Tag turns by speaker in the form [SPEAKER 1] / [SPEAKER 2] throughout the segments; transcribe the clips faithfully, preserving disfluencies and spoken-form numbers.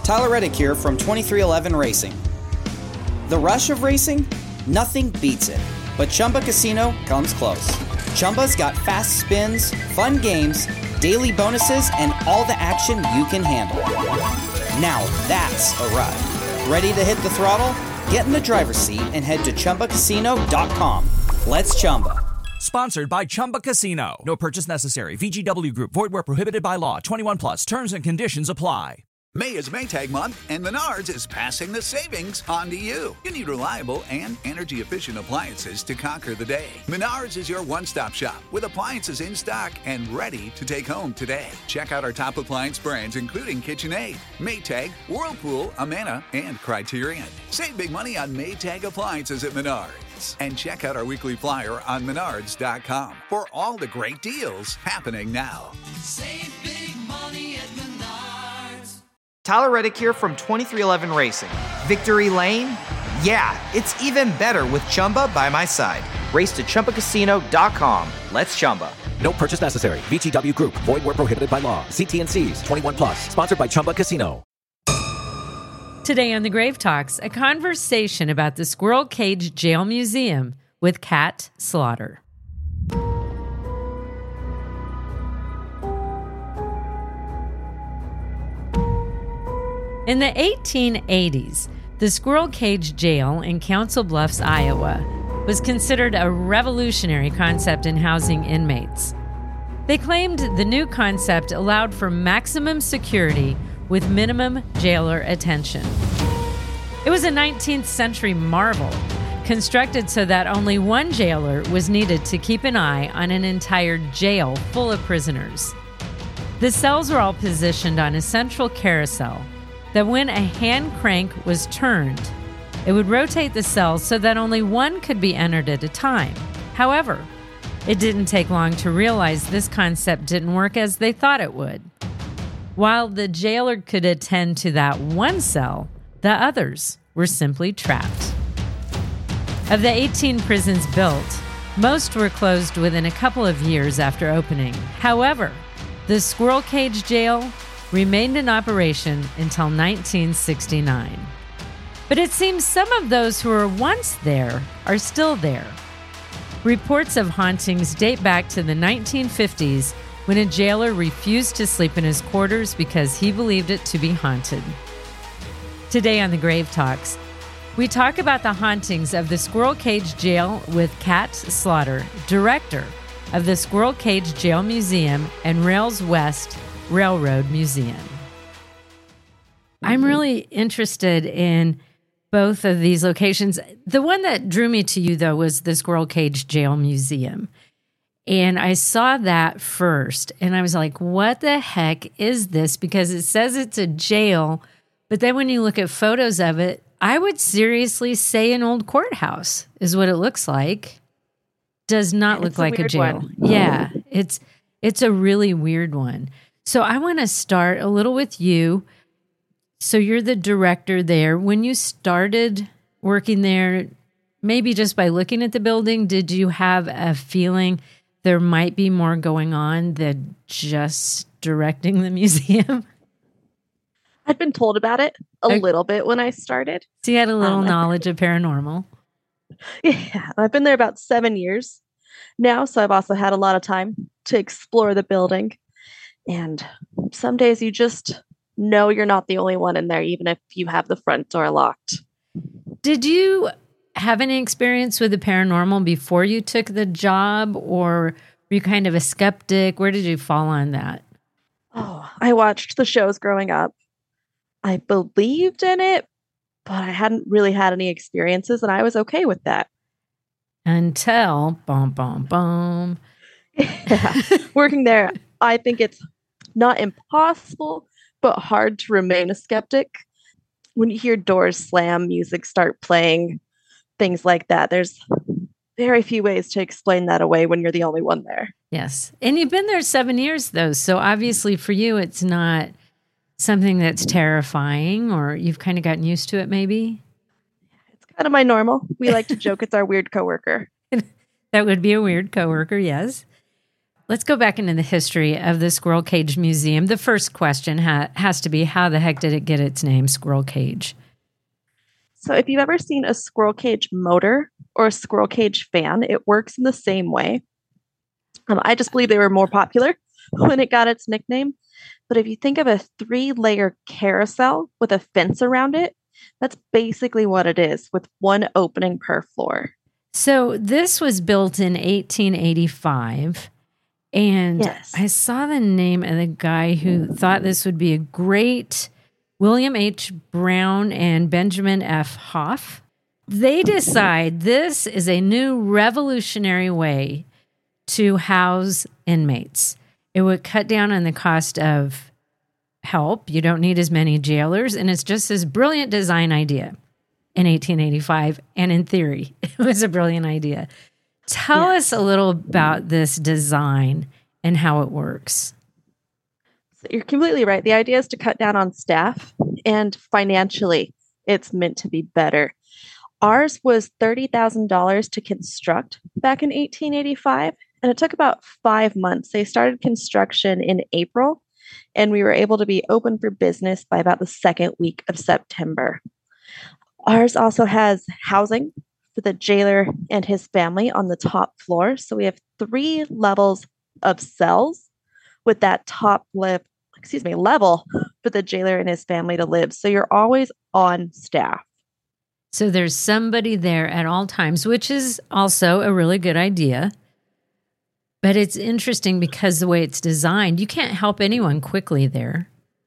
[SPEAKER 1] Tyler Reddick here from twenty-three eleven Racing. The rush of racing? Nothing beats it. But Chumba Casino comes close. Chumba's got fast spins, fun games, daily bonuses, and all the action you can handle. Now that's a ride. Ready to hit the throttle? Get in the driver's seat and head to Chumba Casino dot com. Let's Chumba.
[SPEAKER 2] Sponsored by Chumba Casino. No purchase necessary. V G W Group. Void where prohibited by law. twenty-one plus. Terms and conditions apply.
[SPEAKER 3] May is Maytag month, and Menards is passing the savings on to you. You need reliable and energy-efficient appliances to conquer the day. Menards is your one-stop shop with appliances in stock and ready to take home today. Check out our top appliance brands, including KitchenAid, Maytag, Whirlpool, Amana, and Criterion. Save big money on Maytag appliances at Menards. And check out our weekly flyer on menards dot com for all the great deals happening now.
[SPEAKER 4] Save big money at Menards.
[SPEAKER 5] Tyler Reddick here from twenty-three eleven Racing. Victory Lane? Yeah, it's even better with Chumba by my side. Race to Chumba Casino dot com. Let's Chumba.
[SPEAKER 6] No purchase necessary. V G W Group. Void where prohibited by law. See T and C's. twenty-one plus. Sponsored by Chumba Casino.
[SPEAKER 7] Today on The Grave Talks, a conversation about the Squirrel Cage Jail Museum with Kat Slaughter. In the eighteen eighties, the Squirrel Cage Jail in Council Bluffs, Iowa, was considered a revolutionary concept in housing inmates. They claimed the new concept allowed for maximum security with minimum jailer attention. It was a nineteenth century marvel, constructed so that only one jailer was needed to keep an eye on an entire jail full of prisoners. The cells were all positioned on a central carousel that when a hand crank was turned, it would rotate the cells so that only one could be entered at a time. However, it didn't take long to realize this concept didn't work as they thought it would. While the jailer could attend to that one cell, the others were simply trapped. Of the eighteen prisons built, most were closed within a couple of years after opening. However, the Squirrel Cage Jail remained in operation until nineteen sixty-nine. But it seems some of those who were once there are still there. Reports of hauntings date back to the nineteen fifties when a jailer refused to sleep in his quarters because he believed it to be haunted. Today on The Grave Talks, we talk about the hauntings of the Squirrel Cage Jail with Kat Slaughter, director of the Squirrel Cage Jail Museum and Rails West Railroad Museum. I'm really interested in both of these locations. The one that drew me to you, though, was the Squirrel Cage Jail Museum. And I saw that first, and I was like, what the heck is this? Because it says it's a jail, but then when you look at photos of it, I would seriously say an old courthouse is what it looks like. Does not look
[SPEAKER 8] It's a
[SPEAKER 7] like a
[SPEAKER 8] weird
[SPEAKER 7] jail.
[SPEAKER 8] one.
[SPEAKER 7] Yeah, it's it's a really weird one. So I want to start a little with you. So you're the director there. When you started working there, maybe just by looking at the building, did you have a feeling there might be more going on than just directing the museum?
[SPEAKER 8] I'd been told about it a
[SPEAKER 7] Okay.
[SPEAKER 8] little bit when I started.
[SPEAKER 7] So you had a little
[SPEAKER 8] Um,
[SPEAKER 7] knowledge of paranormal.
[SPEAKER 8] Yeah, I've been there about seven years now, so I've also had a lot of time to explore the building. And some days you just know you're not the only one in there, even if you have the front door locked.
[SPEAKER 7] Did you have any experience with the paranormal before you took the job, or were you kind of a skeptic? Where did you fall on that?
[SPEAKER 8] Oh, I watched the shows growing up. I believed in it, but I hadn't really had any experiences, and I was okay with that.
[SPEAKER 7] Until, boom, boom, boom.
[SPEAKER 8] Yeah. Working there, I think it's not impossible, but hard to remain a skeptic. When you hear doors slam, music start playing, things like that, there's very few ways to explain that away when you're the only one there.
[SPEAKER 7] Yes. And you've been there seven years, though. So obviously for you, it's not something that's terrifying, or you've kind of gotten used to it, maybe?
[SPEAKER 8] It's kind of my normal. We like to joke it's our weird coworker.
[SPEAKER 7] That would be a weird coworker, yes. let's go back into the history of the Squirrel Cage Museum. The first question ha- has to be, how the heck did it get its name, Squirrel Cage?
[SPEAKER 8] So if you've ever seen a squirrel cage motor or a squirrel cage fan, it works in the same way. Um, I just believe they were more popular when it got its nickname. But if you think of a three-layer carousel with a fence around it, that's basically what it is, with one opening per floor.
[SPEAKER 7] So this was built in eighteen eighty-five. And
[SPEAKER 8] yes.
[SPEAKER 7] I saw the name of the guy who thought this would be a great, William H. Brown and Benjamin F. Hoff. They decide this is a new revolutionary way to house inmates. It would cut down on the cost of help. You don't need as many jailers. And it's just this brilliant design idea in eighteen eighty-five. And in theory, it was a brilliant idea. Tell
[SPEAKER 8] yes.
[SPEAKER 7] us a little about this design and how it works.
[SPEAKER 8] So you're completely right. The idea is to cut down on staff, and financially, it's meant to be better. Ours was thirty thousand dollars to construct back in eighteen eighty-five, and it took about five months. They started construction in April, and we were able to be open for business by about the second week of September. Ours also has housing for the jailer and his family on the top floor. So we have three levels of cells with that top lip, excuse me, level for the jailer and his family to live. So you're always on staff.
[SPEAKER 7] So there's somebody there at all times, which is also a really good idea. But it's interesting because the way it's designed, you can't help anyone quickly there.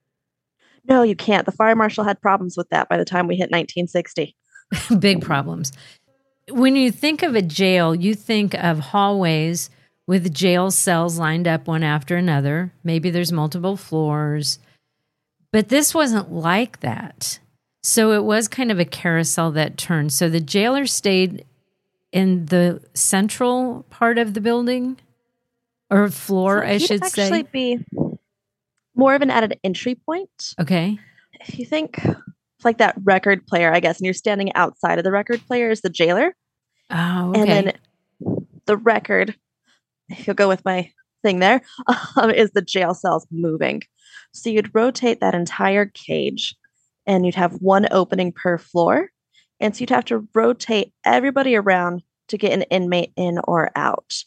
[SPEAKER 8] No, you can't. The fire marshal had problems with that by the time we hit nineteen sixty.
[SPEAKER 7] Big problems. When you think of a jail, you think of hallways with jail cells lined up one after another. Maybe there's multiple floors. But this wasn't like that. So it was kind of a carousel that turned. So the jailer stayed in the central part of the building, or floor,
[SPEAKER 8] so
[SPEAKER 7] I should
[SPEAKER 8] actually
[SPEAKER 7] say.
[SPEAKER 8] Be more of an added entry point.
[SPEAKER 7] Okay.
[SPEAKER 8] If you think like that record player, I guess, and you're standing outside of the record player is the jailer.
[SPEAKER 7] Oh, okay.
[SPEAKER 8] And then the record, if you'll go with my thing there, um, is the jail cells moving. So you'd rotate that entire cage, and you'd have one opening per floor. And so you'd have to rotate everybody around to get an inmate in or out.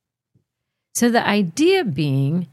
[SPEAKER 7] So the idea being,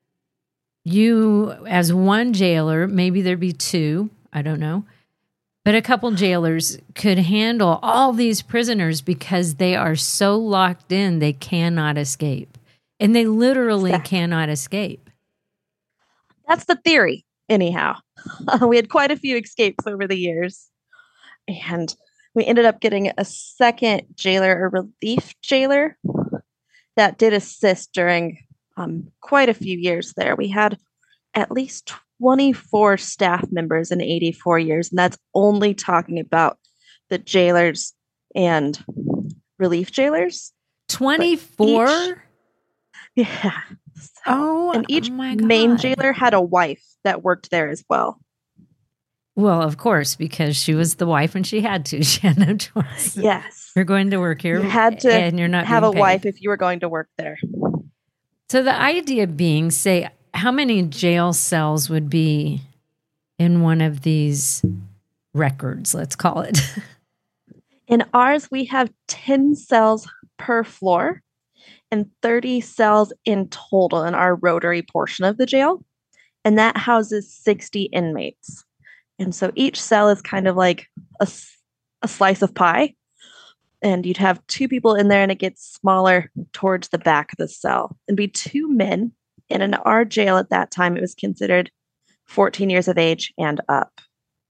[SPEAKER 7] you as one jailer, maybe there'd be two, I don't know, but a couple jailers could handle all these prisoners because they are so locked in, they cannot escape. And they literally exactly. cannot escape.
[SPEAKER 8] That's the theory, anyhow. Uh, we had quite a few escapes over the years. And we ended up getting a second jailer, a relief jailer, that did assist during um, quite a few years there. We had at least twenty-four staff members in eighty-four years, and that's only talking about the jailers and relief jailers.
[SPEAKER 7] twenty-four?
[SPEAKER 8] Each, yeah. So,
[SPEAKER 7] oh,
[SPEAKER 8] and each
[SPEAKER 7] oh my God.
[SPEAKER 8] main jailer had a wife that worked there as well.
[SPEAKER 7] Well, of course, because she was the wife and she had to. She had no choice.
[SPEAKER 8] Yes.
[SPEAKER 7] You're going to work here.
[SPEAKER 8] You had to
[SPEAKER 7] and you're not
[SPEAKER 8] have a
[SPEAKER 7] paid.
[SPEAKER 8] wife if you were going to work there.
[SPEAKER 7] So the idea being, say, how many jail cells would be in one of these records, let's call it?
[SPEAKER 8] In ours, we have ten cells per floor and thirty cells in total in our rotary portion of the jail. And that houses sixty inmates. And so each cell is kind of like a, a slice of pie. And you'd have two people in there, and it gets smaller towards the back of the cell. And be two men. And in our jail at that time, it was considered fourteen years of age and up.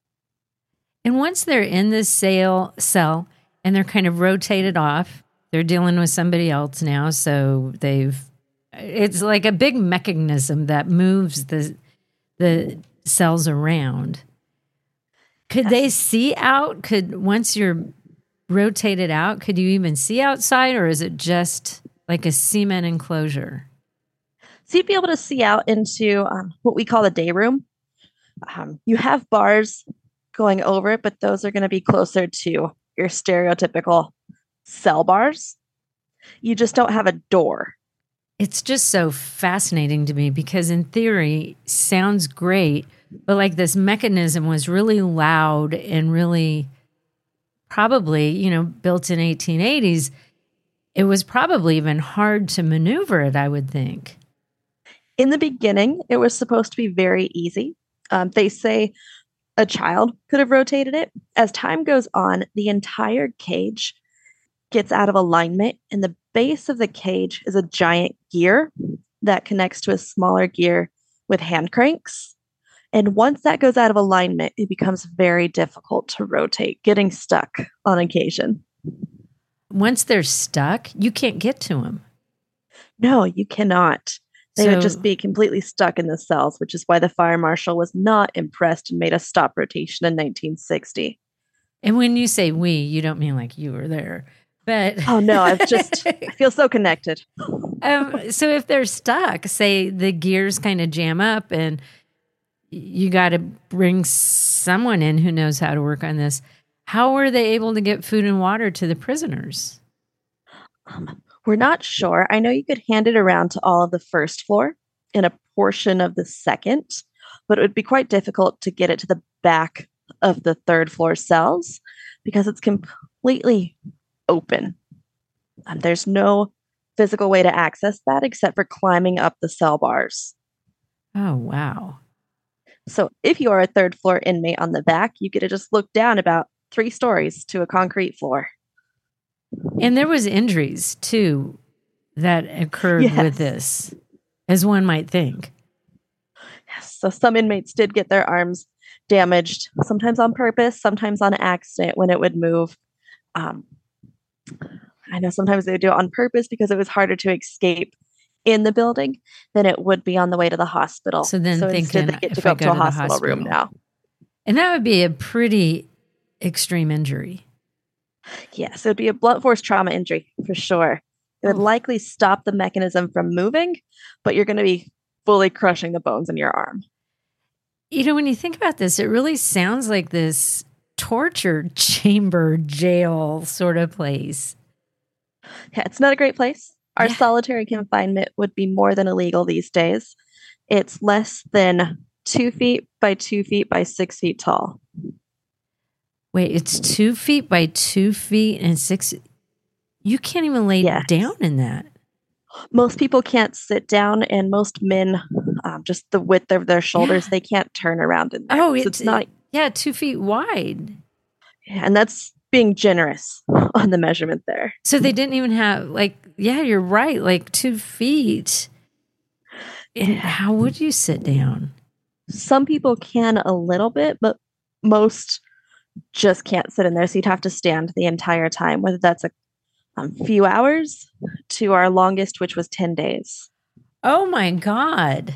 [SPEAKER 7] And once they're in this cell, cell and they're kind of rotated off, they're dealing with somebody else now. So they've, it's like a big mechanism that moves the the cells around. Could they see out? Could, once you're rotated out, could you even see outside, or is it just like a cement enclosure?
[SPEAKER 8] So you'd be able to see out into um, what we call the day room. Um, you have bars going over it, but those are going to be closer to your stereotypical cell bars. You just don't have a door.
[SPEAKER 7] It's just so fascinating to me because in theory, sounds great, but like this mechanism was really loud and really probably, you know, built in eighteen eighties. It was probably even hard to maneuver it, I would think.
[SPEAKER 8] In the beginning, it was supposed to be very easy. Um, they say a child could have rotated it. As time goes on, the entire cage gets out of alignment, and the base of the cage is a giant gear that connects to a smaller gear with hand cranks. And once that goes out of alignment, it becomes very difficult to rotate, getting stuck on occasion.
[SPEAKER 7] Once they're stuck, you can't get to them.
[SPEAKER 8] No, you cannot. They
[SPEAKER 7] So-
[SPEAKER 8] would just be completely stuck in the cells, which is why the fire marshal was not impressed and made a stop rotation in nineteen sixty.
[SPEAKER 7] And when you say we, you don't mean like you were there. But
[SPEAKER 8] Oh no, I've just I feel so connected.
[SPEAKER 7] um, so if they're stuck, say the gears kind of jam up and you got to bring someone in who knows how to work on this. How were they able to get food and water to the prisoners?
[SPEAKER 8] Um, we're not sure. I know you could hand it around to all of the first floor and a portion of the second, but it would be quite difficult to get it to the back of the third floor cells because it's completely open. Um, there's no physical way to access that except for climbing up the cell bars.
[SPEAKER 7] Oh, wow.
[SPEAKER 8] So if you are a third floor inmate on the back, you get to just look down about three stories to a concrete floor.
[SPEAKER 7] And there was injuries too that occurred
[SPEAKER 8] Yes.
[SPEAKER 7] with this, as one might think.
[SPEAKER 8] Yes. So some inmates did get their arms damaged, sometimes on purpose, sometimes on accident when it would move. Um, I know sometimes they would do it on purpose because it was harder to escape in the building than it would be on the way to the hospital.
[SPEAKER 7] So then
[SPEAKER 8] instead
[SPEAKER 7] thinking,
[SPEAKER 8] they get to
[SPEAKER 7] if
[SPEAKER 8] go
[SPEAKER 7] I
[SPEAKER 8] up
[SPEAKER 7] go
[SPEAKER 8] to a
[SPEAKER 7] to the
[SPEAKER 8] hospital room
[SPEAKER 7] hospital.
[SPEAKER 8] now.
[SPEAKER 7] And that would be a pretty extreme injury.
[SPEAKER 8] Yes, it would be a blunt force trauma injury for sure. It would
[SPEAKER 7] Oh.
[SPEAKER 8] likely stop the mechanism from moving, but you're going to be fully crushing the bones in your arm.
[SPEAKER 7] You know, when you think about this, it really sounds like this torture chamber jail sort of place.
[SPEAKER 8] Yeah, it's not a great place. Our
[SPEAKER 7] Yeah.
[SPEAKER 8] solitary confinement would be more than illegal these days. It's less than two feet by two feet by six feet tall.
[SPEAKER 7] Wait, it's two feet by two feet and six. You can't even lay
[SPEAKER 8] Yes.
[SPEAKER 7] down in that.
[SPEAKER 8] Most people can't sit down, and most men, um, just the width of their shoulders,
[SPEAKER 7] Yeah.
[SPEAKER 8] they can't turn around in there.
[SPEAKER 7] Oh,
[SPEAKER 8] So
[SPEAKER 7] it's,
[SPEAKER 8] it's not,
[SPEAKER 7] yeah, two feet wide.
[SPEAKER 8] and that's being generous on the measurement there.
[SPEAKER 7] So they didn't even have like, yeah, you're right, like two feet. And how would you sit down?
[SPEAKER 8] Some people can a little bit, but most just can't sit in there. So you'd have to stand the entire time, whether that's a um, few hours to our longest, which was ten days.
[SPEAKER 7] Oh my God.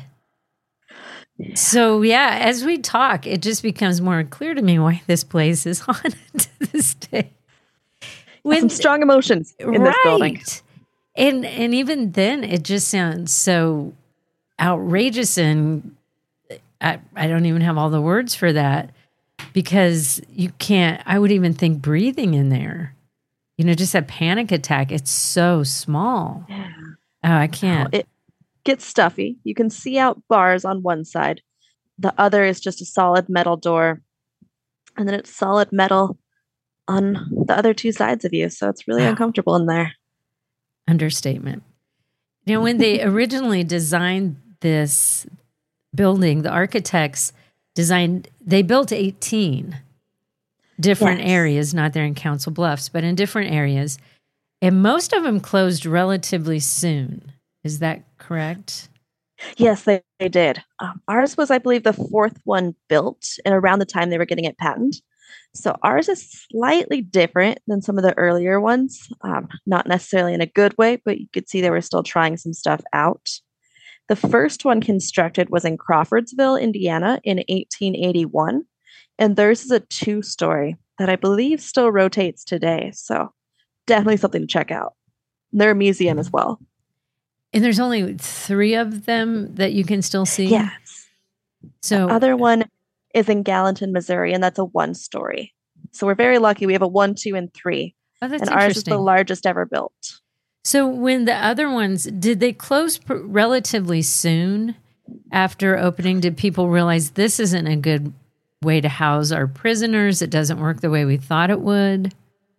[SPEAKER 7] So yeah, as we talk, it just becomes more clear to me why this place is haunted to this day.
[SPEAKER 8] Some strong emotions in this building.
[SPEAKER 7] And and even then it just sounds so outrageous, and I, I don't even have all the words for that, because you can't, I would even think breathing in there, you know, just a panic attack. It's so small.
[SPEAKER 8] Yeah.
[SPEAKER 7] Oh, I can't.
[SPEAKER 8] It gets stuffy. You can see out bars on one side. The other is just a solid metal door. And then it's solid metal on the other two sides of you. So it's really
[SPEAKER 7] Wow.
[SPEAKER 8] uncomfortable in there.
[SPEAKER 7] Understatement. You know, when they originally designed this building, the architects designed, they built eighteen different
[SPEAKER 8] Yes.
[SPEAKER 7] areas, not there in Council Bluffs, but in different areas. And most of them closed relatively soon. Is that correct?
[SPEAKER 8] Yes, they, they did. Um, ours was, I believe, the fourth one built, and around the time they were getting it patented. So ours is slightly different than some of the earlier ones. Um, not necessarily in a good way, but you could see they were still trying some stuff out. The first one constructed was in Crawfordsville, Indiana in eighteen eighty-one. And theirs is a two-story that I believe still rotates today. So definitely something to check out. They're a museum as well.
[SPEAKER 7] And there's only three of them that you can still see?
[SPEAKER 8] Yes.
[SPEAKER 7] So
[SPEAKER 8] The other one is in Gallatin, Missouri, and that's a one story. So we're very lucky. We have a one, two, and three.
[SPEAKER 7] oh, that's
[SPEAKER 8] and ours is
[SPEAKER 7] interesting.
[SPEAKER 8] the largest ever built.
[SPEAKER 7] So when the other ones, did they close pr- relatively soon after opening? Did people realize this isn't a good way to house our prisoners? It doesn't work the way we thought it would?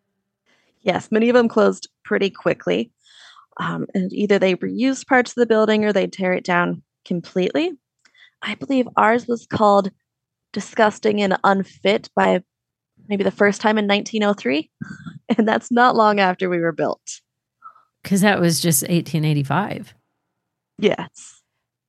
[SPEAKER 8] Yes, many of them closed pretty quickly. Um, and either they reused parts of the building or they'd tear it down completely. I believe ours was called Disgusting and Unfit by maybe the first time in nineteen oh three. And that's not long after we were built.
[SPEAKER 7] Because that was just eighteen eighty-five.
[SPEAKER 8] Yes.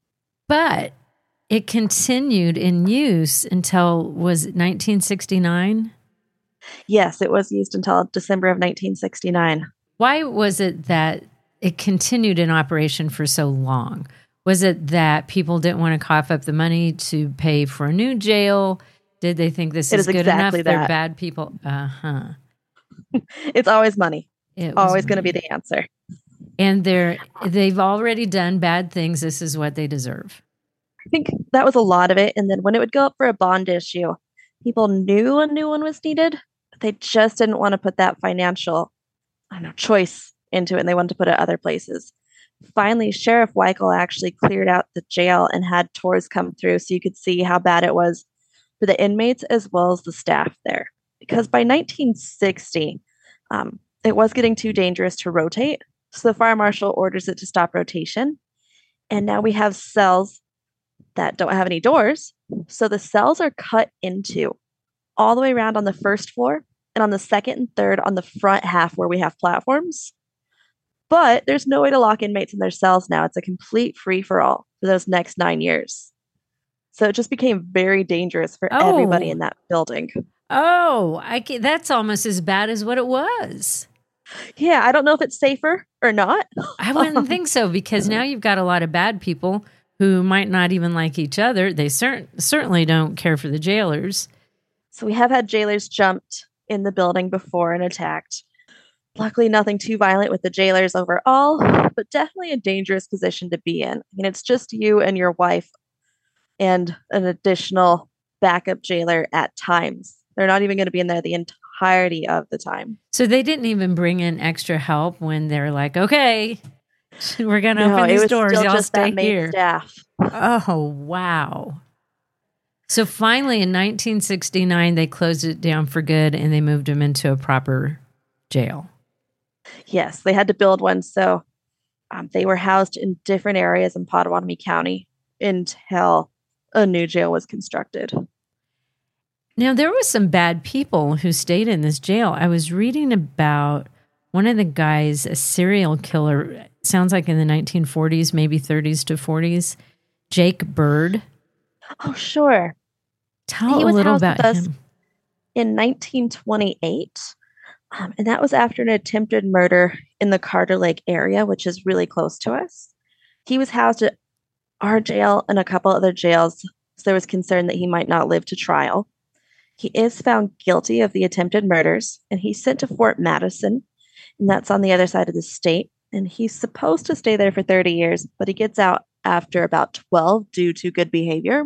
[SPEAKER 7] But it continued in use until, was it nineteen sixty-nine?
[SPEAKER 8] Yes, it was used until December of nineteen sixty-nine.
[SPEAKER 7] Why was it that it continued in operation for so long? Was it that people didn't want to cough up the money to pay for a new jail? Did they think this
[SPEAKER 8] It
[SPEAKER 7] is
[SPEAKER 8] is
[SPEAKER 7] good
[SPEAKER 8] exactly
[SPEAKER 7] enough? They're
[SPEAKER 8] that.
[SPEAKER 7] bad people. Uh-huh.
[SPEAKER 8] It's always money.
[SPEAKER 7] It was
[SPEAKER 8] Always going to
[SPEAKER 7] money.
[SPEAKER 8] be the answer.
[SPEAKER 7] And they're they've already done bad things. This is what they deserve.
[SPEAKER 8] I think that was a lot of it. And then when it would go up for a bond issue, people knew a new one was needed, but they just didn't want to put that financial, I don't know, choice into it, and they wanted to put it other places. Finally, Sheriff Weichel actually cleared out the jail and had tours come through so you could see how bad it was for the inmates as well as the staff there. Because by nineteen sixty, um, it was getting too dangerous to rotate. So the fire marshal orders it to stop rotation. And now we have cells that don't have any doors. So the cells are cut into all the way around on the first floor and on the second and third on the front half where we have platforms. But there's no way to lock inmates in their cells now. It's a complete free-for-all for those next nine years. So it just became very dangerous for
[SPEAKER 7] Oh.
[SPEAKER 8] everybody in that building.
[SPEAKER 7] Oh, I ca- that's almost as bad as what it was.
[SPEAKER 8] Yeah, I don't know if it's safer or not.
[SPEAKER 7] I wouldn't think so, because now you've got a lot of bad people who might not even like each other. They cer- certainly don't care for the jailers.
[SPEAKER 8] So we have had jailers jumped in the building before and attacked. Luckily, nothing too violent with the jailers overall, but definitely a dangerous position to be in. I mean, it's just you and your wife and an additional backup jailer at times. They're not even going to be in there the entirety of the time.
[SPEAKER 7] So they didn't even bring in extra help when they're like, okay, we're going to
[SPEAKER 8] No,
[SPEAKER 7] open
[SPEAKER 8] it
[SPEAKER 7] these
[SPEAKER 8] was
[SPEAKER 7] doors.
[SPEAKER 8] still
[SPEAKER 7] Y'all
[SPEAKER 8] just
[SPEAKER 7] stay
[SPEAKER 8] that main
[SPEAKER 7] here.
[SPEAKER 8] staff.
[SPEAKER 7] Oh, wow. So finally, in nineteen sixty-nine, they closed it down for good and they moved them into a proper jail.
[SPEAKER 8] Yes, they had to build one. So um, they were housed in different areas in Potawatomi County until a new jail was constructed.
[SPEAKER 7] Now, there were some bad people who stayed in this jail. I was reading about one of the guys, a serial killer, sounds like in the nineteen forties, maybe thirties to forties, Jake Bird.
[SPEAKER 8] Oh, sure.
[SPEAKER 7] Tell
[SPEAKER 8] He
[SPEAKER 7] a
[SPEAKER 8] was
[SPEAKER 7] little
[SPEAKER 8] housed
[SPEAKER 7] about
[SPEAKER 8] with us
[SPEAKER 7] him.
[SPEAKER 8] in nineteen twenty-eight. Um, and that was after an attempted murder in the Carter Lake area, which is really close to us. He was housed at our jail and a couple other jails, so there was concern that he might not live to trial. He is found guilty of the attempted murders, and he's sent to Fort Madison, and that's on the other side of the state. And he's supposed to stay there for thirty years, but he gets out after about twelve due to good behavior.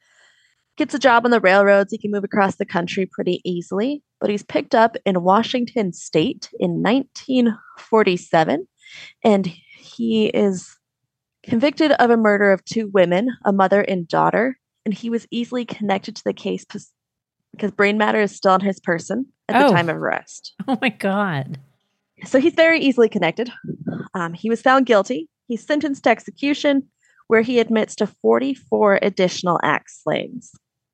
[SPEAKER 8] Gets a job on the railroads. He can move across the country pretty easily, but he's picked up in Washington State in nineteen forty-seven, and he is convicted of a murder of two women, a mother and daughter, and he was easily connected to the case because brain matter is still on his person at
[SPEAKER 7] Oh.
[SPEAKER 8] the time of arrest.
[SPEAKER 7] Oh, my God.
[SPEAKER 8] So he's very easily connected. Um, he was found guilty. He's sentenced to execution, where he admits to forty-four additional axe slayings.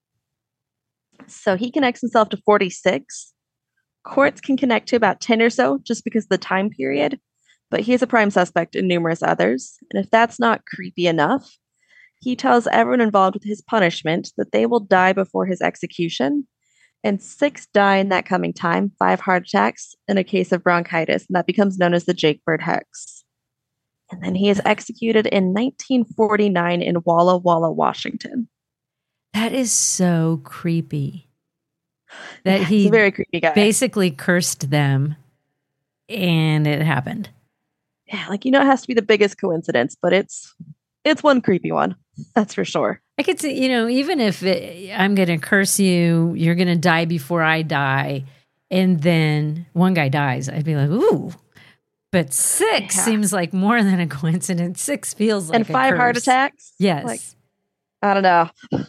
[SPEAKER 8] So he connects himself to forty-six. Courts can connect to about ten or so just because of the time period, but he is a prime suspect in numerous others. And if that's not creepy enough, he tells everyone involved with his punishment that they will die before his execution. And six die in that coming time, five heart attacks, and a case of bronchitis. And that becomes known as the Jake Bird Hex. And then he is executed in nineteen forty-nine in Walla Walla, Washington.
[SPEAKER 7] That is so creepy. That
[SPEAKER 8] Yeah,
[SPEAKER 7] he
[SPEAKER 8] he's a very creepy guy.
[SPEAKER 7] basically cursed them and it happened.
[SPEAKER 8] Yeah, like, you know, it has to be the biggest coincidence, but it's it's one creepy one. That's for sure.
[SPEAKER 7] I could see, you know, even if it, I'm going to curse you, you're going to die before I die, and then one guy dies, I'd be like, ooh. But six
[SPEAKER 8] Yeah.
[SPEAKER 7] seems like more than a coincidence. Six feels like
[SPEAKER 8] and
[SPEAKER 7] a
[SPEAKER 8] five heart
[SPEAKER 7] curse.
[SPEAKER 8] attacks.
[SPEAKER 7] Yes.
[SPEAKER 8] Like, I don't know.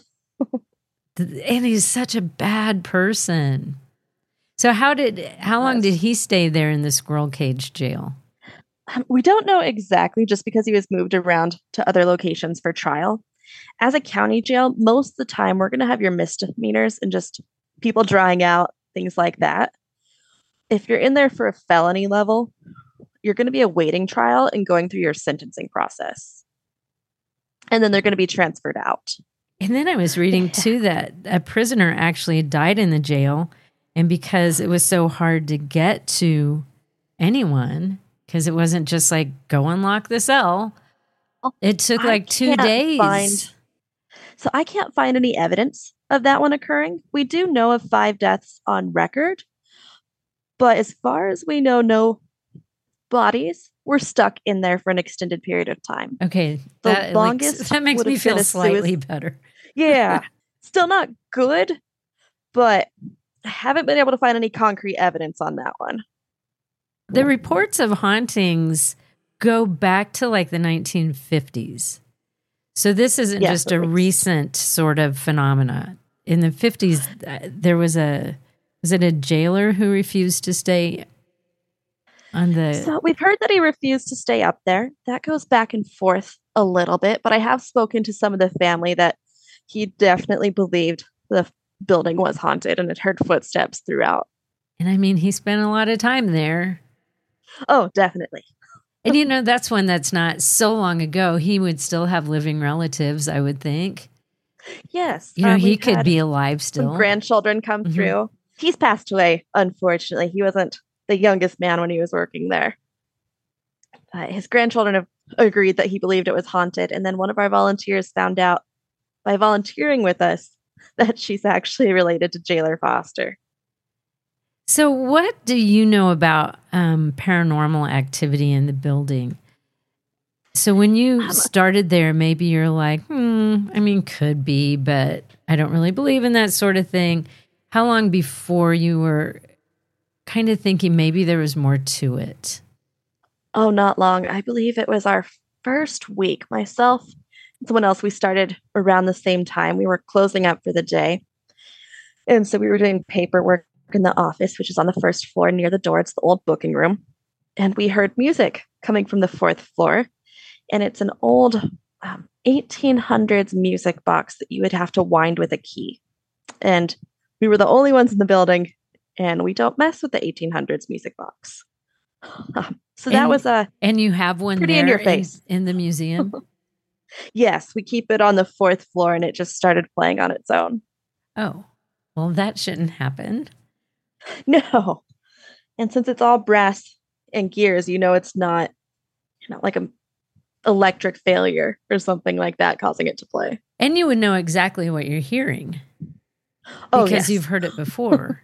[SPEAKER 7] And he's such a bad person. So how did how long did he stay there in the squirrel cage jail?
[SPEAKER 8] Um, We don't know exactly just because he was moved around to other locations for trial. As a county jail, most of the time we're going to have your misdemeanors and just people drying out, things like that. If you're in there for a felony level, you're going to be awaiting trial and going through your sentencing process. And then they're going to be transferred out.
[SPEAKER 7] And then I was reading too that a prisoner actually died in the jail, and because it was so hard to get to anyone, because it wasn't just like go unlock the cell, it took
[SPEAKER 8] I
[SPEAKER 7] like two
[SPEAKER 8] can't
[SPEAKER 7] days.
[SPEAKER 8] find- So I can't find any evidence of that one occurring. We do know of five deaths on record, but as far as we know, no bodies were stuck in there for an extended period of time.
[SPEAKER 7] Okay,
[SPEAKER 8] The
[SPEAKER 7] that, like,
[SPEAKER 8] longest
[SPEAKER 7] that makes
[SPEAKER 8] would
[SPEAKER 7] me
[SPEAKER 8] have been
[SPEAKER 7] feel
[SPEAKER 8] a
[SPEAKER 7] slightly
[SPEAKER 8] suic-
[SPEAKER 7] better.
[SPEAKER 8] Yeah, still not good, but I haven't been able to find any concrete evidence on that one.
[SPEAKER 7] The reports of hauntings go back to like the nineteen fifties. So this isn't
[SPEAKER 8] Yes,
[SPEAKER 7] just a
[SPEAKER 8] it is.
[SPEAKER 7] recent sort of phenomena. In the fifties, uh, there was a, was it a jailer who refused to stay on the,
[SPEAKER 8] So we've heard that he refused to stay up there. That goes back and forth a little bit, but I have spoken to some of the family that he definitely believed the building was haunted and had heard footsteps throughout.
[SPEAKER 7] and I mean, he spent a lot of time there.
[SPEAKER 8] Oh, definitely.
[SPEAKER 7] And you know, that's one that's not so long ago. He would still have living relatives, I would think.
[SPEAKER 8] Yes.
[SPEAKER 7] You know,
[SPEAKER 8] um,
[SPEAKER 7] he
[SPEAKER 8] we've
[SPEAKER 7] could
[SPEAKER 8] had
[SPEAKER 7] be alive still.
[SPEAKER 8] some grandchildren come
[SPEAKER 7] Mhm.
[SPEAKER 8] through. He's passed away, unfortunately. He wasn't the youngest man when he was working there. Uh, his grandchildren have agreed that he believed it was haunted. And then one of our volunteers found out by volunteering with us that she's actually related to Jailer Foster.
[SPEAKER 7] So, what do you know about um, paranormal activity in the building? So, when you
[SPEAKER 8] Um,
[SPEAKER 7] started there, maybe you're like, hmm, I mean, could be, but I don't really believe in that sort of thing. How long before you were kind of thinking maybe there was more to it?
[SPEAKER 8] Oh, not long. I believe it was our first week. Myself and someone else, we started around the same time. We were closing up for the day. And so we were doing paperwork in the office, which is on the first floor near the door. It's the old booking room. And we heard music coming from the fourth floor. And it's an old um, eighteen hundreds music box that you would have to wind with a key. And we were the only ones in the building, and we don't mess with the eighteen hundreds music box. Um, so that
[SPEAKER 7] And-
[SPEAKER 8] was a
[SPEAKER 7] And you have one
[SPEAKER 8] Pretty
[SPEAKER 7] there
[SPEAKER 8] in your face.
[SPEAKER 7] in the museum?
[SPEAKER 8] yes, we keep it on the fourth floor, and it just started playing on its own.
[SPEAKER 7] Oh, well, that shouldn't happen.
[SPEAKER 8] No. And since it's all brass and gears, you know it's not, you know, like a electric failure or something like that causing it to play.
[SPEAKER 7] And you would know exactly what you're hearing
[SPEAKER 8] Oh,
[SPEAKER 7] because
[SPEAKER 8] yes.
[SPEAKER 7] you've heard it before.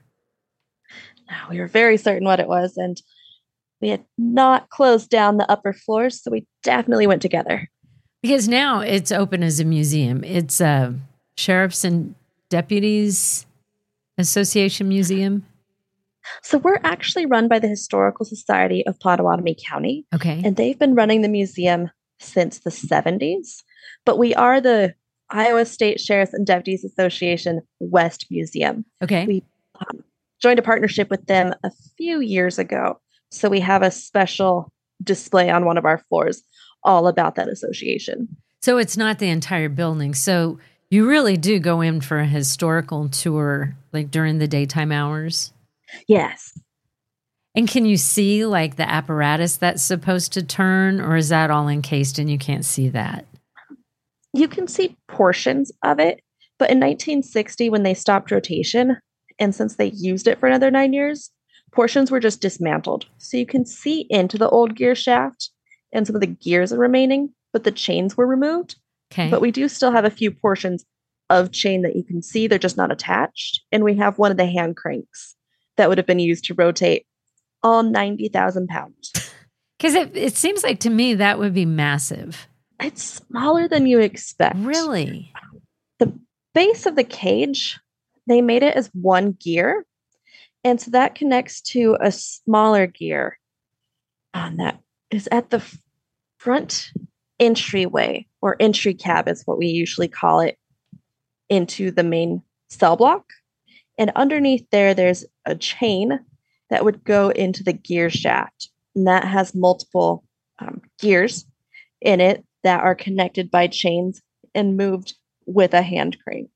[SPEAKER 8] No, we were very certain what it was, and we had not closed down the upper floors, so we definitely went together.
[SPEAKER 7] Because now it's open as a museum. It's a Sheriff's and Deputies Association Museum.
[SPEAKER 8] So we're actually run by the Historical Society of Potawatomi County,
[SPEAKER 7] Okay.
[SPEAKER 8] and they've been running the museum since the seventies. But we are the Iowa State Sheriff's and Deputies Association West Museum.
[SPEAKER 7] Okay.
[SPEAKER 8] We um, joined a partnership with them a few years ago. So we have a special display on one of our floors all about that association.
[SPEAKER 7] So it's not the entire building. So you really do go in for a historical tour, like during the daytime hours.
[SPEAKER 8] Yes.
[SPEAKER 7] And can you see like the apparatus that's supposed to turn, or is that all encased and you can't see that?
[SPEAKER 8] You can see portions of it, but in nineteen sixty, when they stopped rotation, and since they used it for another nine years, portions were just dismantled. So you can see into the old gear shaft, and some of the gears are remaining, but the chains were removed.
[SPEAKER 7] Okay.
[SPEAKER 8] But we do still have a few portions of chain that you can see. They're just not attached. And we have one of the hand cranks that would have been used to rotate all ninety thousand pounds.
[SPEAKER 7] Because it, it seems like to me that would be massive.
[SPEAKER 8] It's smaller than you expect.
[SPEAKER 7] Really?
[SPEAKER 8] The base of the cage, they made it as one gear. And so that connects to a smaller gear And that is at the front entryway, or entry cab is what we usually call it, into the main cell block. And underneath there, there's a chain that would go into the gear shaft. And that has multiple um, gears in it that are connected by chains and moved with a hand crank.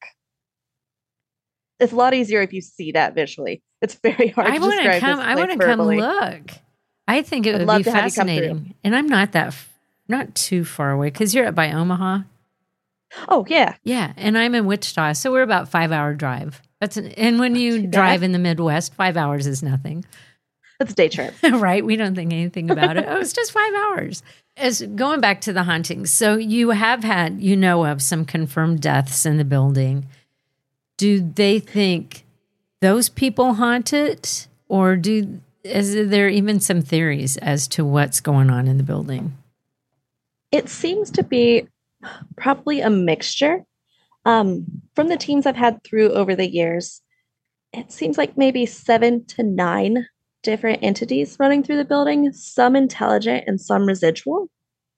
[SPEAKER 8] It's a lot easier if you see that visually. It's very hard
[SPEAKER 7] I
[SPEAKER 8] to
[SPEAKER 7] wanna
[SPEAKER 8] describe.
[SPEAKER 7] come,
[SPEAKER 8] this,
[SPEAKER 7] I
[SPEAKER 8] like,
[SPEAKER 7] want to come
[SPEAKER 8] verbally.
[SPEAKER 7] look. I think it
[SPEAKER 8] I'd
[SPEAKER 7] would
[SPEAKER 8] love
[SPEAKER 7] be
[SPEAKER 8] to have you come through.
[SPEAKER 7] fascinating. And I'm not that, f- not too far away because you're up by Omaha.
[SPEAKER 8] Oh, yeah.
[SPEAKER 7] Yeah. And I'm in Wichita. So we're about five hour drive. That's an, and when you
[SPEAKER 8] too
[SPEAKER 7] drive
[SPEAKER 8] bad.
[SPEAKER 7] in the Midwest, five hours is nothing.
[SPEAKER 8] That's a day trip.
[SPEAKER 7] Right? We don't think anything about it. Oh, it's just five hours. As going back to the hauntings. So you have had, you know, of some confirmed deaths in the building. Do they think those people haunt it? Or do is there even some theories as to what's going on in the building?
[SPEAKER 8] It seems to be probably a mixture. Um, from the teams I've had through over the years, it seems like maybe seven to nine different entities running through the building, some intelligent and some residual.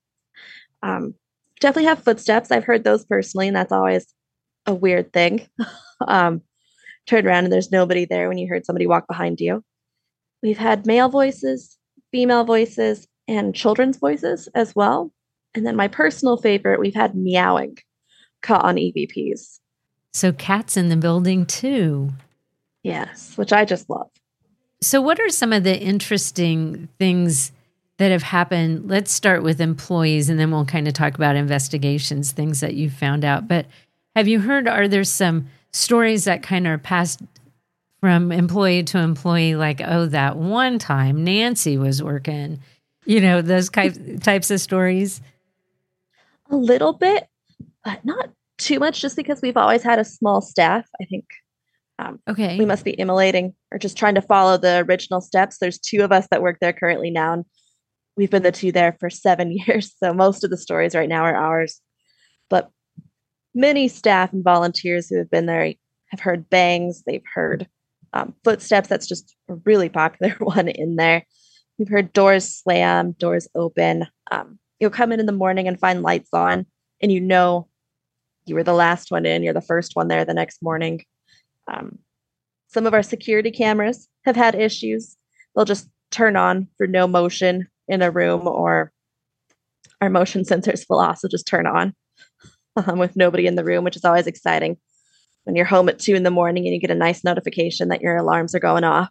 [SPEAKER 8] Um, definitely have footsteps. I've heard those personally, and that's always a weird thing. um, turn around and there's nobody there when you heard somebody walk behind you. We've had male voices, female voices, and children's voices as well. And then my personal favorite, we've had meowing caught on E V Ps.
[SPEAKER 7] So cats in the building too.
[SPEAKER 8] Yes, which I just love.
[SPEAKER 7] So what are some of the interesting things that have happened? Let's start with employees and then we'll kind of talk about investigations, things that you found out. But have you heard, are there some stories that kind of are passed from employee to employee, like, oh, that one time Nancy was working, you know, those types types of stories?
[SPEAKER 8] A little bit, but not too much, just because we've always had a small staff. I think um,
[SPEAKER 7] Okay.
[SPEAKER 8] we must be emulating or just trying to follow the original steps. There's two of us that work there currently now, and we've been the two there for seven years. So most of the stories right now are ours. But many staff and volunteers who have been there have heard bangs. They've heard um, footsteps. That's just a really popular one in there. We've heard doors slam, doors open. Um, you'll come in in the morning and find lights on, and you know you were the last one in. You're the first one there the next morning. Um, some of our security cameras have had issues. They'll just turn on for no motion in a room, or our motion sensors will also just turn on um, with nobody in the room, which is always exciting when you're home at two in the morning and you get a nice notification that your alarms are going off.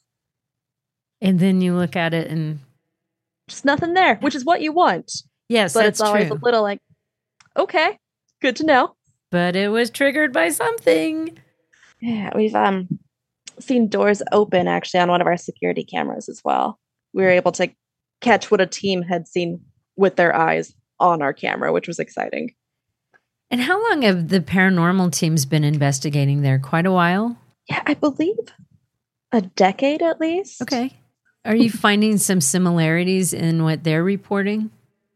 [SPEAKER 7] And then you look at it and
[SPEAKER 8] Just nothing there, which is what you want.
[SPEAKER 7] yes,
[SPEAKER 8] But
[SPEAKER 7] that's
[SPEAKER 8] it's always
[SPEAKER 7] true.
[SPEAKER 8] a little like, okay, good to know.
[SPEAKER 7] But it was triggered by something.
[SPEAKER 8] Yeah, we've um seen doors open actually on one of our security cameras as well. We were able to catch what a team had seen with their eyes on our camera, which was exciting.
[SPEAKER 7] And how long have the paranormal teams been investigating there? Quite a while?
[SPEAKER 8] Yeah, I believe a decade at least.
[SPEAKER 7] Okay. Are you finding some similarities in what they're reporting?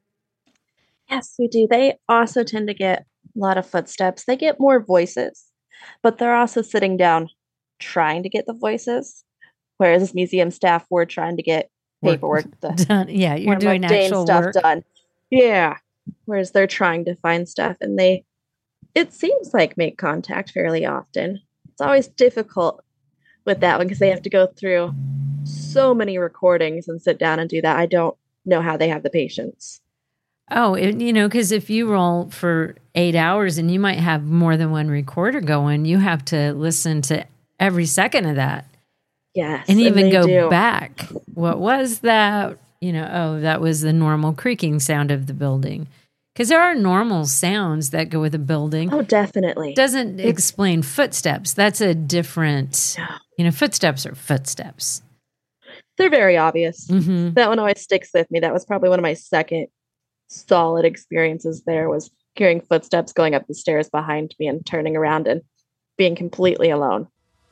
[SPEAKER 8] Yes, we do. They also tend to get a lot of footsteps. They get more voices, but they're also sitting down trying to get the voices, whereas museum staff were trying to get paperwork the,
[SPEAKER 7] Done. Yeah, you're
[SPEAKER 8] more
[SPEAKER 7] doing
[SPEAKER 8] mundane
[SPEAKER 7] actual
[SPEAKER 8] stuff
[SPEAKER 7] work.
[SPEAKER 8] done. Yeah, whereas they're trying to find stuff, and they, it seems like, make contact fairly often. It's always difficult with that one because they have to go through so many recordings and sit down and do that. I don't know how they have the patience.
[SPEAKER 7] Oh, it, you know, because if you roll for eight hours and you might have more than one recorder going, you have to listen to every second of that.
[SPEAKER 8] Yes,
[SPEAKER 7] And even
[SPEAKER 8] they
[SPEAKER 7] go
[SPEAKER 8] do.
[SPEAKER 7] back. What was that? You know, oh, that was the normal creaking sound of the building. Because there are normal sounds that go with a building.
[SPEAKER 8] Oh, definitely.
[SPEAKER 7] Doesn't explain footsteps. That's a different, you know, footsteps are footsteps.
[SPEAKER 8] They're very obvious.
[SPEAKER 7] Mm-hmm.
[SPEAKER 8] That one always sticks with me. That was probably one of my second solid experiences there, was hearing footsteps going up the stairs behind me and turning around and being completely alone.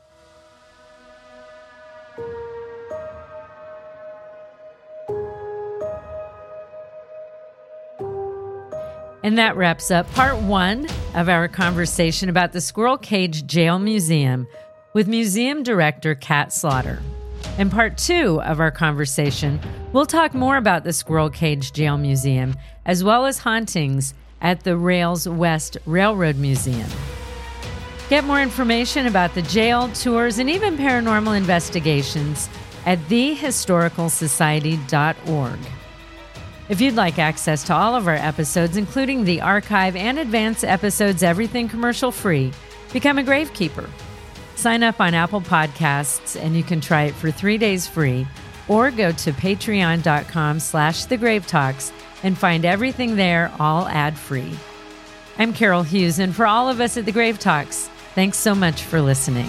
[SPEAKER 7] And that wraps up part one of our conversation about the Squirrel Cage Jail Museum with Museum Director Kat Slaughter. In part two of our conversation, we'll talk more about the Squirrel Cage Jail Museum, as well as hauntings at the Rails West Railroad Museum. Get more information about the jail, tours, and even paranormal investigations at the historical society dot org. If you'd like access to all of our episodes, including the archive and advanced episodes, everything commercial free, become a Gravekeeper. Sign up on Apple Podcasts and you can try it for three days free, or go to patreon.com slash the Grave Talks and find everything there, all ad-free. I'm Carol Hughes, and for all of us at the Grave Talks, thanks so much for listening.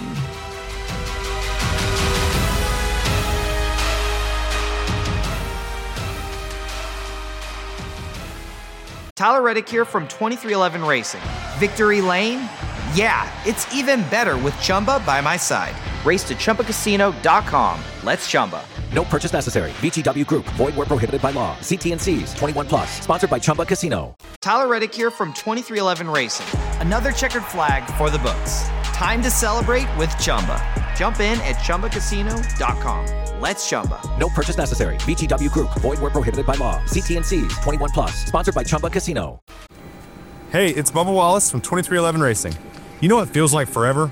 [SPEAKER 5] Tyler Reddick here from twenty-three eleven Racing. Victory Lane? Yeah, it's even better with Chumba by my side. Race to Chumba Casino dot com. Let's Chumba.
[SPEAKER 6] No purchase necessary. V G W Group. Void where prohibited by law. See T and C's. twenty-one plus. Sponsored by Chumba Casino.
[SPEAKER 5] Tyler Reddick here from twenty-three eleven Racing. Another checkered flag for the books. Time to celebrate with Chumba. Jump in at Chumba Casino dot com. Let's Chumba.
[SPEAKER 6] No purchase necessary. V G W Group. Void where prohibited by law. See T and C's. twenty-one plus. Sponsored by Chumba Casino.
[SPEAKER 9] Hey, it's Bubba Wallace from twenty-three eleven Racing. You know what feels like forever?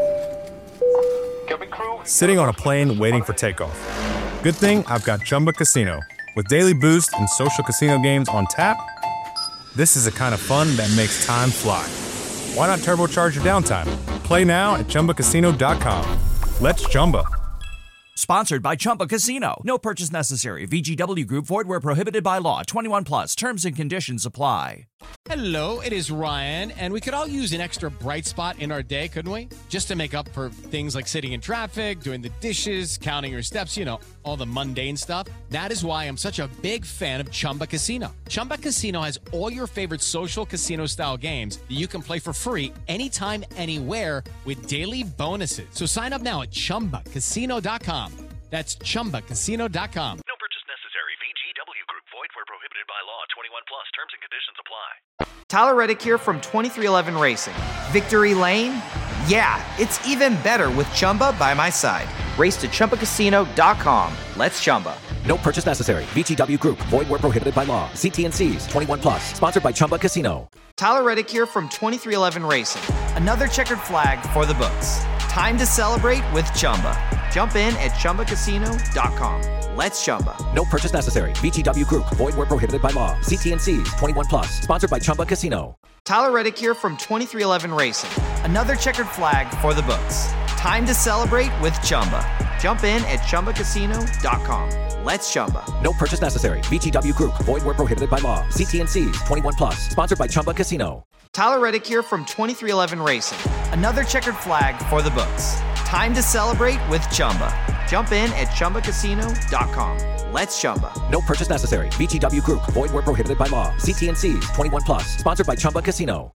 [SPEAKER 9] Sitting on a plane waiting for takeoff. Good thing I've got Chumba Casino. With daily boost and social casino games on tap, this is the kind of fun that makes time fly. Why not turbocharge your downtime? Play now at Chumba Casino dot com. Let's Chumba.
[SPEAKER 2] Sponsored by Chumba Casino. No purchase necessary. V G W Group. Void where prohibited by law. twenty-one plus. Terms and conditions apply.
[SPEAKER 10] Hello, it is Ryan, and we could all use an extra bright spot in our day, couldn't we? Just to make up for things like sitting in traffic, doing the dishes, counting your steps, you know, all the mundane stuff. That is why I'm such a big fan of Chumba Casino. Chumba Casino has all your favorite social casino-style games that you can play for free anytime, anywhere with daily bonuses. So sign up now at Chumba Casino dot com. That's Chumba Casino dot com.
[SPEAKER 11] No purchase necessary. V G W Group. Void where prohibited by law. twenty-one plus. Terms and conditions apply.
[SPEAKER 5] Tyler Reddick here from twenty-three eleven Racing. Victory Lane? Yeah, it's even better with Chumba by my side. Race to Chumba Casino dot com. Let's Chumba.
[SPEAKER 6] No purchase necessary. V G W Group. Void where prohibited by law. See T and C's. twenty-one plus. Sponsored by Chumba Casino.
[SPEAKER 5] Tyler Reddick here from twenty-three eleven Racing. Another checkered flag for the books. Time to celebrate with Chumba. Jump in at Chumba Casino dot com. Let's Chumba.
[SPEAKER 6] No purchase necessary. V G W Group. Void where prohibited by law. See T and C's. twenty-one plus. Sponsored by Chumba Casino.
[SPEAKER 5] Tyler Reddick here from twenty-three eleven Racing. Another checkered flag for the books. Time to celebrate with Chumba. Jump in at Chumba Casino dot com. Let's Chumba.
[SPEAKER 6] No purchase necessary. V G W Group. Void where prohibited by law. See T and C's. twenty-one plus. Sponsored by Chumba Casino.
[SPEAKER 5] Tyler Reddick here from twenty-three eleven Racing. Another checkered flag for the books. Time to celebrate with Chumba. Jump in at Chumba Casino dot com. Let's Chumba.
[SPEAKER 6] No purchase necessary. V G W Group. Void where prohibited by law. See T and C's. twenty-one plus. Sponsored by Chumba Casino.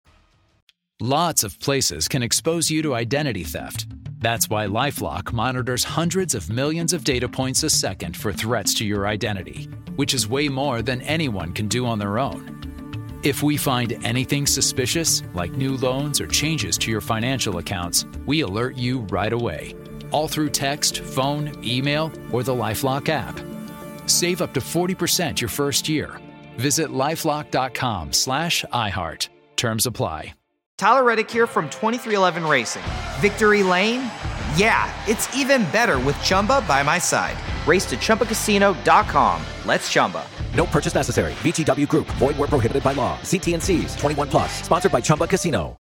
[SPEAKER 12] Lots of places can expose you to identity theft. That's why LifeLock monitors hundreds of millions of data points a second for threats to your identity, which is way more than anyone can do on their own. If we find anything suspicious, like new loans or changes to your financial accounts, we alert you right away, all through text, phone, email, or the LifeLock app. Save up to forty percent your first year. Visit lifelock.com slash iHeart. Terms apply.
[SPEAKER 5] Tyler Reddick here from twenty-three eleven Racing. Victory Lane? Yeah, it's even better with Chumba by my side. Race to Chumba Casino dot com. Let's Chumba.
[SPEAKER 6] No purchase necessary. V G W Group. Void where prohibited by law. See T and C's. twenty-one plus. Sponsored by Chumba Casino.